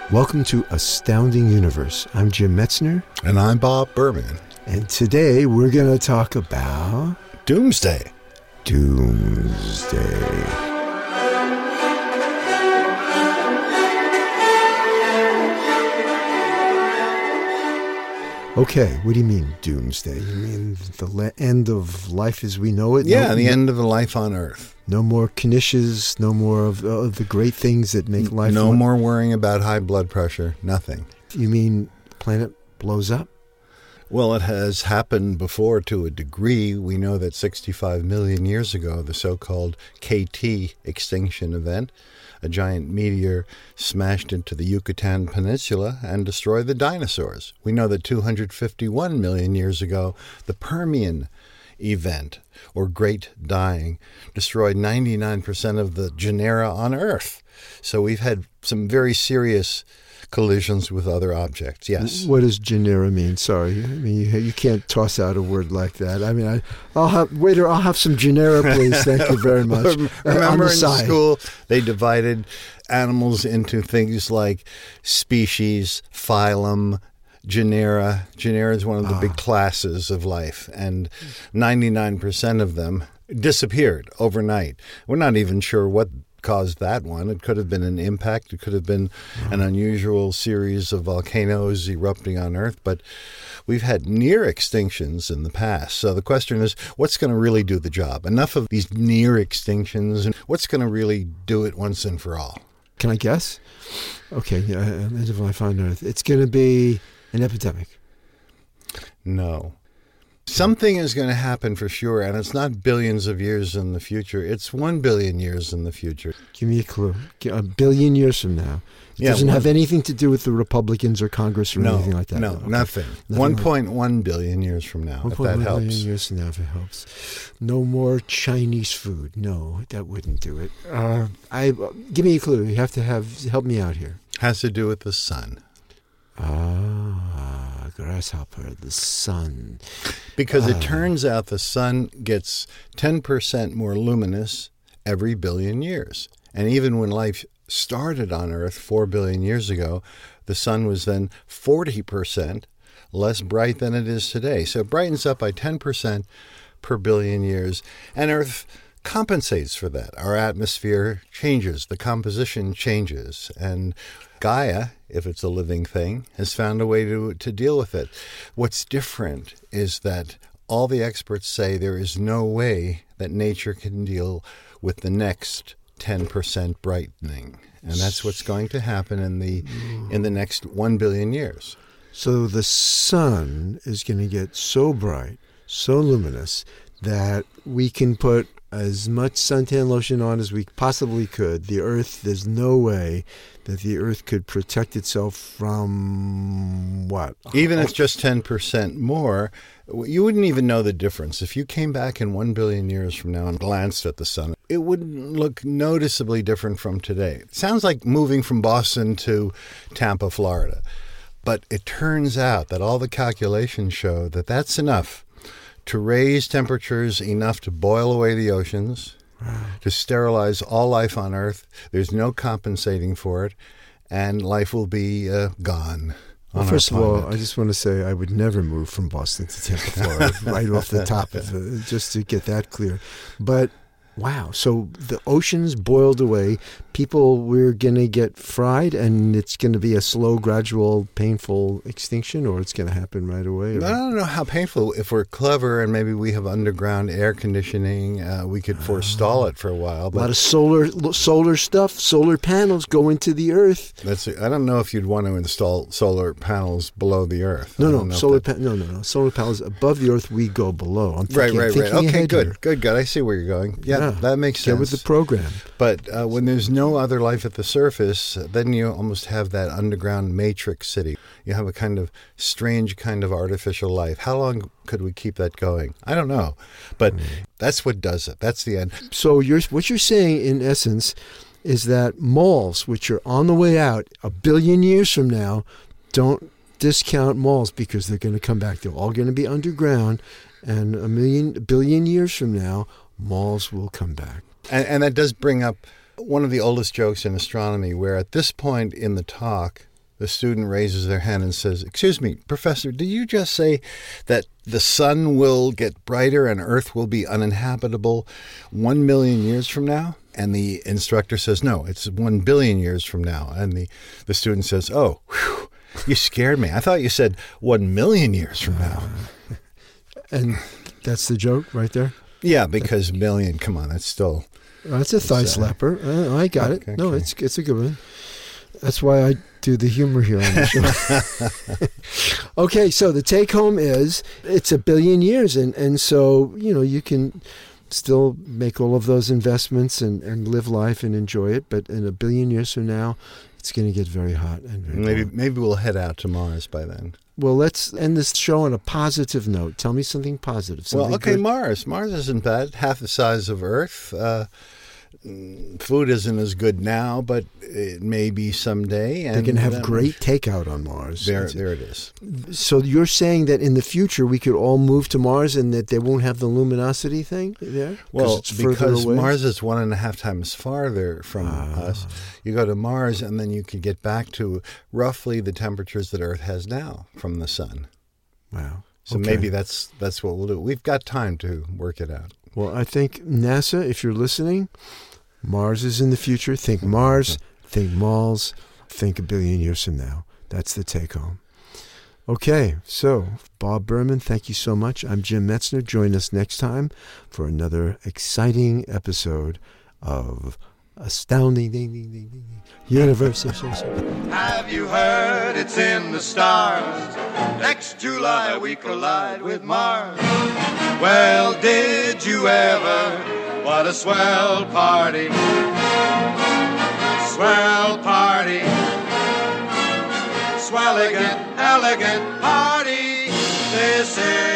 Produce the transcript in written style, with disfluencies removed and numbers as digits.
Welcome to Astounding Universe. I'm Jim Metzner. And I'm Bob Berman. And today we're going to talk about... Doomsday. Doomsday. Okay, what do you mean, doomsday? You mean the end of life as we know it? Yeah, the end of the life on Earth. No more knishes, no more of the great things that make life... No more worrying about high blood pressure, nothing. You mean the planet blows up? Well, it has happened before to a degree. We know that 65 million years ago, the so-called KT extinction event, a giant meteor smashed into the Yucatan Peninsula and destroyed the dinosaurs. We know that 251 million years ago, the Permian event, or Great Dying, destroyed 99% of the genera on Earth. So we've had some very serious collisions with other objects, yes. What does genera mean? Sorry. I mean, you can't toss out a word like that. I mean, I'll have some genera, please. Thank you very much. Remember in school, they divided animals into things like species, phylum, genera. Genera is one of the big classes of life, and 99% of them disappeared overnight. We're not even sure what caused that one. It could have been an impact. It could have been an unusual series of volcanoes erupting on Earth, but we've had near extinctions in the past. So the question is, what's going to really do the job? Enough of these near extinctions, and what's going to really do it once and for all? Can I guess? Okay, end of life on Earth. It's going to be an epidemic. No. Something is going to happen for sure, and it's not billions of years in the future. It's 1 billion years in the future. Give me a clue. A billion years from now. It doesn't have anything to do with the Republicans or Congress or anything like that. No, nothing. 1.1 billion years from now, if that helps. 1.1 billion years from now, if it helps. No more Chinese food. No, that wouldn't do it. Give me a clue. You have to help me out here. Has to do with the sun. Grasshopper, the sun. Because it turns out the sun gets 10% more luminous every billion years. And even when life started on Earth 4 billion years ago, the sun was then 40% less bright than it is today. So it brightens up by 10% per billion years. And Earth compensates for that. Our atmosphere changes. The composition changes. And Gaia, if it's a living thing, has found a way to deal with it. What's different is that all the experts say there is no way that nature can deal with the next 10% brightening. And that's what's going to happen in the next 1 billion years. So the sun is going to get so bright, so luminous, that we can put as much suntan lotion on as we possibly could. The Earth, there's no way that the Earth could protect itself from what? Even if it's just 10% more, you wouldn't even know the difference. If you came back in 1 billion years from now and glanced at the sun, it wouldn't look noticeably different from today. It sounds like moving from Boston to Tampa, Florida. But it turns out that all the calculations show that that's enough to raise temperatures enough to boil away the oceans, to sterilize all life on Earth. There's no compensating for it, and life will be gone. Well, first of all, I just want to say I would never move from Boston to Tampa, Florida, right off the top of it, just to get that clear. But wow, so the oceans boiled away. We're going to get fried, and it's going to be a slow, gradual, painful extinction, or it's going to happen right away? I don't know how painful. If we're clever and maybe we have underground air conditioning, we could forestall it for a while. But a lot of solar stuff, solar panels go into the Earth. I don't know if you'd want to install solar panels below the Earth. No. Solar panels above the Earth, we go below. I'm thinking, right. Okay, good. I see where you're going. Yeah, that makes sense. Get with the program. But when there's no other life at the surface, then you almost have that underground matrix city. You have a kind of strange kind of artificial life. How long could we keep that going? I don't know. But that's what does it. That's the end. So what you're saying, in essence, is that malls, which are on the way out 1 billion years from now, don't discount malls because they're going to come back. They're all going to be underground, and 1 billion years from now, malls will come back. And that does bring up one of the oldest jokes in astronomy, where at this point in the talk, The student raises their hand and says, "Excuse me, Professor, did you just say that the sun will get brighter and Earth will be uninhabitable 1 million years from now?" And the instructor says, "No, it's 1 billion years from now." And the student says, "Oh, whew, you scared me. I thought you said 1 million years from now." And that's the joke right there? Yeah, because million, come on, that's still... That's a thigh slapper. I got it. Okay. No, it's a good one. That's why I do the humor here on the show. Okay, so the take home is it's 1 billion years. And so, you can still make all of those investments and live life and enjoy it. But in 1 billion years from now, it's going to get very hot and very warm. Maybe we'll head out to Mars by then. Well, let's end this show on a positive note. Tell me something positive. Something good. Mars. Mars isn't bad. Half the size of Earth. Food isn't as good now, but it may be someday. And they can have great takeout on Mars. There it is. So you're saying that in the future we could all move to Mars and that they won't have the luminosity thing there? Well, it's because Mars is 1.5 times farther from us. You go to Mars and then you can get back to roughly the temperatures that Earth has now from the sun. Wow. So maybe that's what we'll do. We've got time to work it out. Well, I think NASA, if you're listening, Mars is in the future. Think Mars, think malls, think 1 billion years from now. That's the take home. Okay, so Bob Berman, thank you so much. I'm Jim Metzner. Join us next time for another exciting episode of Astounding Universe. Have you heard it's in the stars? Next July we collide with Mars. Well, did you ever? What a swell party. Swell party. Swelligant, elegant party. This is